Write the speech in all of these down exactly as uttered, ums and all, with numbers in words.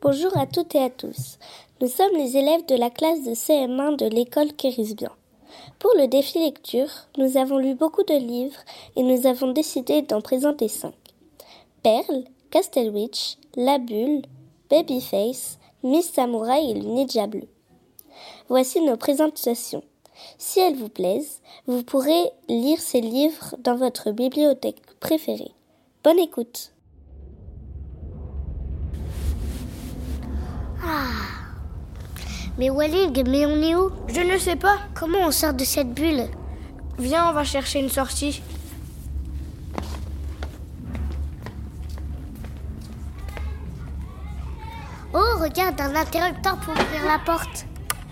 Bonjour à toutes et à tous. Nous sommes les élèves de la classe de C M un de l'école Kérisbian. Pour le défi lecture, nous avons lu beaucoup de livres et nous avons décidé d'en présenter cinq. Perle, Castle Witch, La Bulle, Babyface, Miss Samouraï et le Ninja Bleu. Voici nos présentations. Si elles vous plaisent, vous pourrez lire ces livres dans votre bibliothèque préférée. Bonne écoute. Ah. Mais Walid, mais on est où? Je ne sais pas. Comment on sort de cette bulle? Viens, on va chercher une sortie. Oh, regarde, un interrupteur pour ouvrir la porte.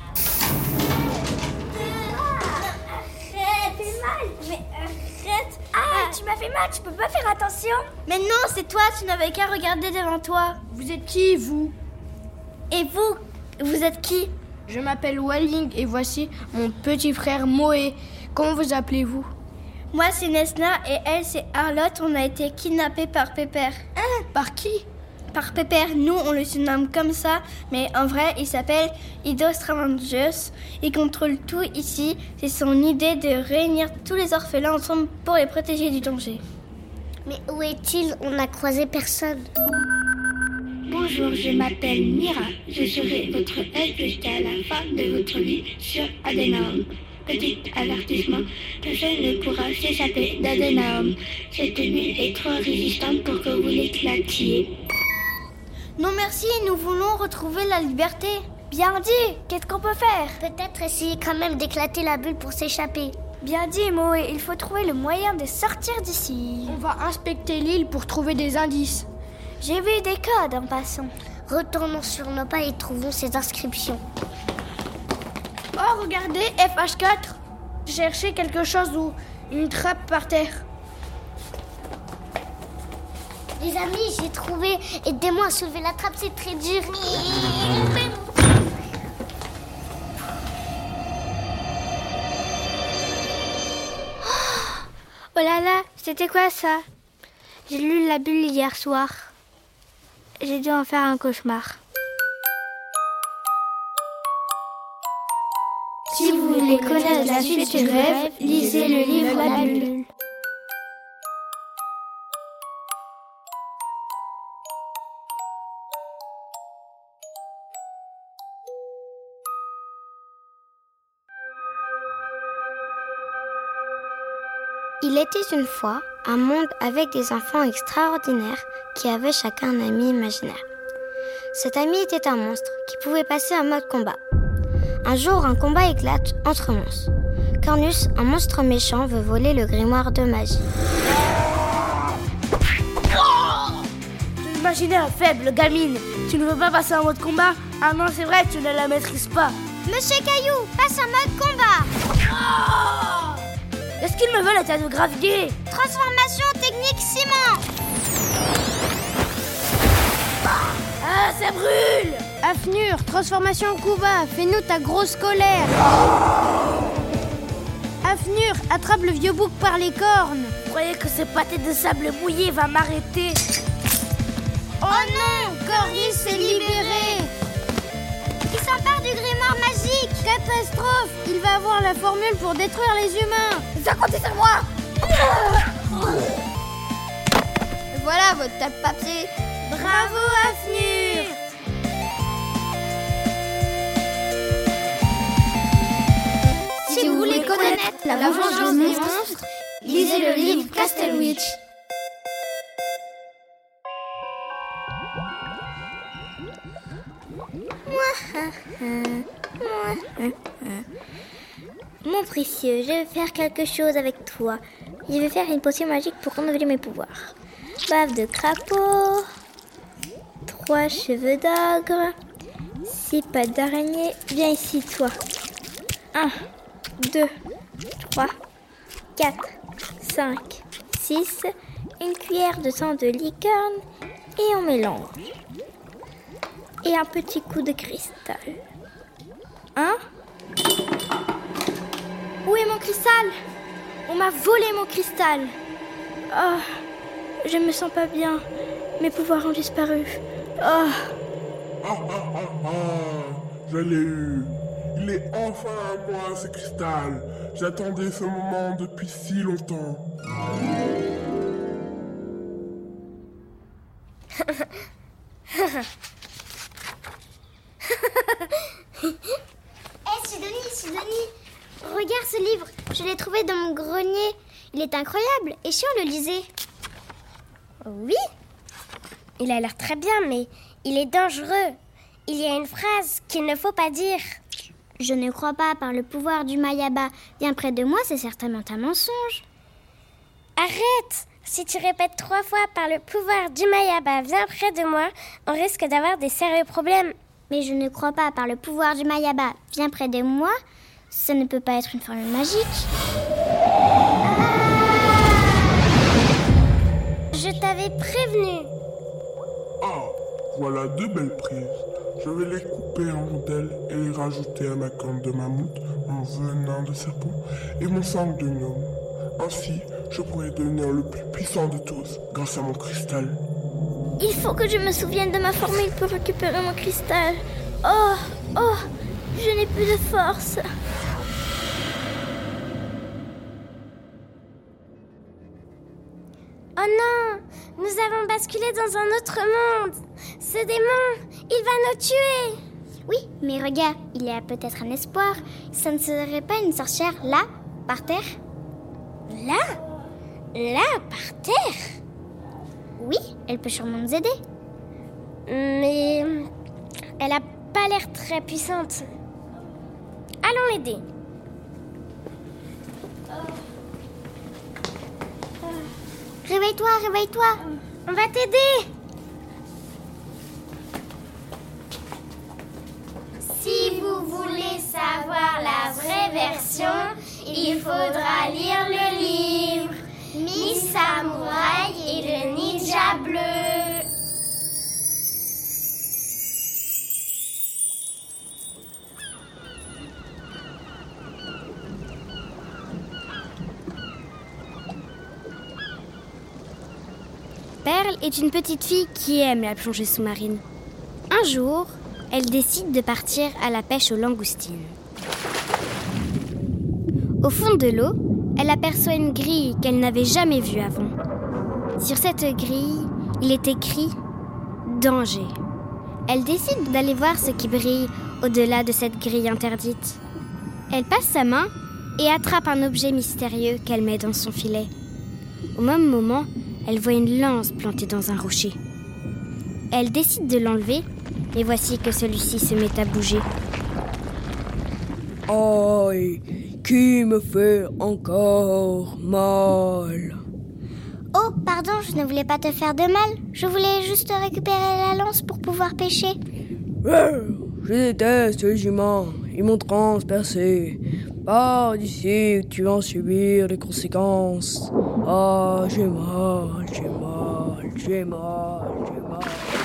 Arrête, fait mal. Mais arrête. Ah, tu m'as fait mal, tu peux pas faire attention. Mais non, c'est toi, tu n'avais qu'à regarder devant toi. Vous êtes qui, vous? Et vous, vous êtes qui? Je m'appelle Walling et voici mon petit frère Moé. Comment vous appelez-vous? Moi, c'est Nesna et elle, c'est Arlotte. On a été kidnappés par Pépère. Hein? Par qui? Par Pépère. Nous, on le surnomme comme ça, mais en vrai, il s'appelle Idostravangius. Il contrôle tout ici. C'est son idée de réunir tous les orphelins ensemble pour les protéger du danger. Mais où est-il? On n'a croisé personne. Bonjour, je m'appelle Mira. Je serai votre aide jusqu'à la fin de votre vie sur Adénaum. Petit avertissement, personne ne pourra s'échapper d'Adénaum. Cette nuit est trop résistante pour que vous l'éclatiez. Non merci, nous voulons retrouver la liberté. Bien dit, qu'est-ce qu'on peut faire? Peut-être essayer quand même d'éclater la bulle pour s'échapper. Bien dit, Moé, il faut trouver le moyen de sortir d'ici. On va inspecter l'île pour trouver des indices. J'ai vu des codes en passant. Retournons sur nos pas et trouvons ces inscriptions. Oh, regardez, F H quatre. Cherchez quelque chose ou une trappe par terre. Les amis, j'ai trouvé. Aidez-moi à soulever la trappe, c'est très dur. Oh là là, c'était quoi ça? J'ai lu La Bulle hier soir. J'ai dû en faire un cauchemar. Si vous voulez connaître la suite du rêve, lisez le livre La Bulle. Il était une fois un monde avec des enfants extraordinaires qui avaient chacun un ami imaginaire. Cet ami était un monstre qui pouvait passer en mode combat. Un jour, un combat éclate entre monstres. Cornus, un monstre méchant, veut voler le grimoire de magie. Tu imaginaire faible, gamine. Tu ne veux pas passer en mode combat? Ah non, c'est vrai, tu ne la maîtrises pas. Monsieur Caillou, passe en mode combat. Est-ce qu'ils me veulent état de gravité? Transformation technique ciment. Ah, ça brûle! Afnur, transformation Kuba, fais-nous ta grosse colère. Afnur, attrape le vieux bouc par les cornes. Vous croyez que ce pâté de sable mouillé va m'arrêter? Oh non, Cornus s'est libéré. Il s'empare du grimoire magique. Catastrophe! Il va avoir la formule pour détruire les humains. Ça compte sur moi. Voilà votre tape-papier. Bravo, Afnur! Si vous voulez connaître la vengeance des monstres, lisez le livre Castle Witch. Mon précieux, je vais faire quelque chose avec toi. Je vais faire une potion magique pour renouveler mes pouvoirs. Bave de crapaud, trois cheveux d'ogre, six pattes d'araignée. Viens ici, toi. Un, deux, trois, quatre, cinq, six. Une cuillère de sang de licorne et on mélange. Et un petit coup de cristal. Hein? Où est mon cristal? On m'a volé mon cristal. Oh, je me sens pas bien. Mes pouvoirs ont disparu. Oh. Ah ah ah ah, je l'ai eu. Il est enfin à moi, ce cristal. J'attendais ce moment depuis si longtemps. Hé, Sidonie, Sidonie, regarde ce livre. Je l'ai trouvé dans mon grenier. Il est incroyable. Et si on le lisait? Oui, il a l'air très bien, mais il est dangereux. Il y a une phrase qu'il ne faut pas dire. Je ne crois pas, par le pouvoir du Mayaba. Viens près de moi, c'est certainement un mensonge. Arrête! Si tu répètes trois fois par le pouvoir du Mayaba, viens près de moi, on risque d'avoir des sérieux problèmes. Mais je ne crois pas, par le pouvoir du Mayaba. Viens près de moi, ça ne peut pas être une formule magique. Je t'avais prévenu. Ah, voilà deux belles prises. Je vais les couper en rondelles et les rajouter à ma corne de mammouth, mon venin de serpent et mon sang de gnome. Ainsi, je pourrai devenir le plus puissant de tous grâce à mon cristal. Il faut que je me souvienne de ma formule pour récupérer mon cristal. Oh, oh, je n'ai plus de force. Oh non, nous avons basculé dans un autre monde. Ce démon, il va nous tuer. Oui, mais regarde, il y a peut-être un espoir. Ça ne serait pas une sorcière là, par terre? Là? Là, par terre? Oui, elle peut sûrement nous aider. Mais elle a pas l'air très puissante. Allons l'aider. Réveille-toi, réveille-toi. On va t'aider. Si vous voulez savoir la vraie version, il faudra lire le livre Miss Samouraï et le ninja bleu. Pearl est une petite fille qui aime la plongée sous-marine. Un jour, elle décide de partir à la pêche aux langoustines. Au fond de l'eau, elle aperçoit une grille qu'elle n'avait jamais vue avant. Sur cette grille, il est écrit « Danger ». Elle décide d'aller voir ce qui brille au-delà de cette grille interdite. Elle passe sa main et attrape un objet mystérieux qu'elle met dans son filet. Au même moment, elle voit une lance plantée dans un rocher. Elle décide de l'enlever et voici que celui-ci se met à bouger. Aïe, qui me fait encore mal? Oh, pardon, je ne voulais pas te faire de mal. Je voulais juste récupérer la lance pour pouvoir pêcher. Je déteste les humains. Ils m'ont transpercé. Pars d'ici, tu vas en subir les conséquences. Ah, j'ai mal, j'ai mal, j'ai mal, j'ai mal.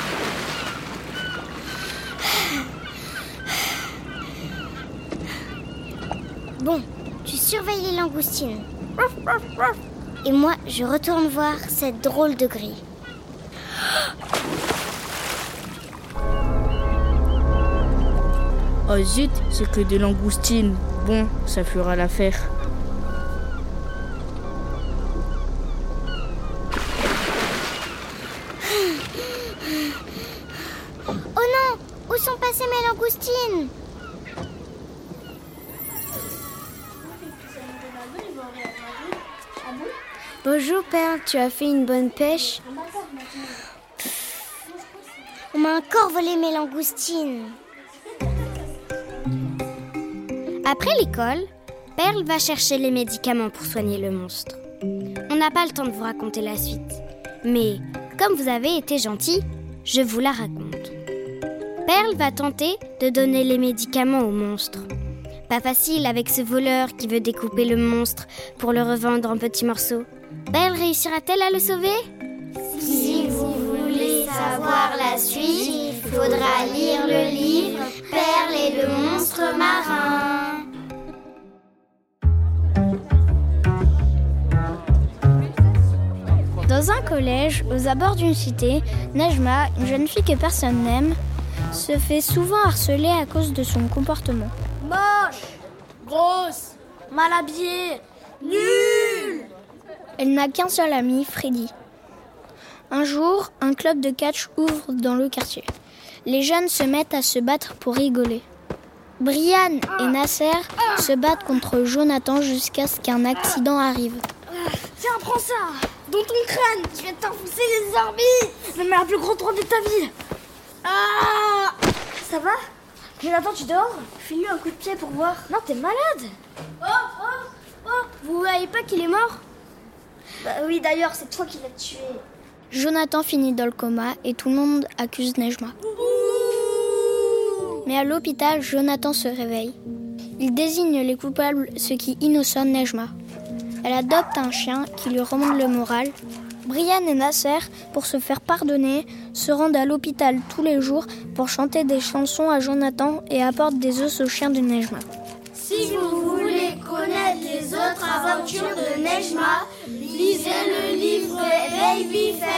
Bon, tu surveilles les langoustines. Et moi, je retourne voir cette drôle de grille. Oh zut, c'est que des langoustines. Bon, ça fera l'affaire. Oh non! Où sont passées mes langoustines? Bonjour père, tu as fait une bonne pêche? On m'a encore volé mes langoustines. Après l'école, Pearl va chercher les médicaments pour soigner le monstre. On n'a pas le temps de vous raconter la suite. Mais comme vous avez été gentil, je vous la raconte. Pearl va tenter de donner les médicaments au monstre. Pas facile avec ce voleur qui veut découper le monstre pour le revendre en petits morceaux. Pearl réussira-t-elle à le sauver? Si vous voulez savoir la suite, il faudra lire le livre Pearl et le monstre marin. Dans un collège, aux abords d'une cité, Najma, une jeune fille que personne n'aime, se fait souvent harceler à cause de son comportement. Moche, grosse, mal habillée, nulle. Elle n'a qu'un seul ami, Freddy. Un jour, un club de catch ouvre dans le quartier. Les jeunes se mettent à se battre pour rigoler. Brian et Nasser se battent contre Jonathan jusqu'à ce qu'un accident arrive. Tiens, prends ça. Dans ton crâne, tu viens de t'enfoncer les orbites. Même la plus grande trou de ta vie. Ah. Ça va? Jonathan, tu dors? File-lui un coup de pied pour voir. Non, t'es malade. Oh, oh, oh, vous voyez pas qu'il est mort? Bah oui, d'ailleurs, c'est toi qui l'as tué. Jonathan finit dans le coma et tout le monde accuse Nejma. Mais à l'hôpital, Jonathan se réveille. Il désigne les coupables, ce qui innocente Nejma. Elle adopte un chien qui lui remonte le moral. Brian et Nasser, pour se faire pardonner, se rendent à l'hôpital tous les jours pour chanter des chansons à Jonathan et apportent des os au chien de Nejma. Si vous voulez connaître les autres aventures de Nejma, lisez le livre Baby Face.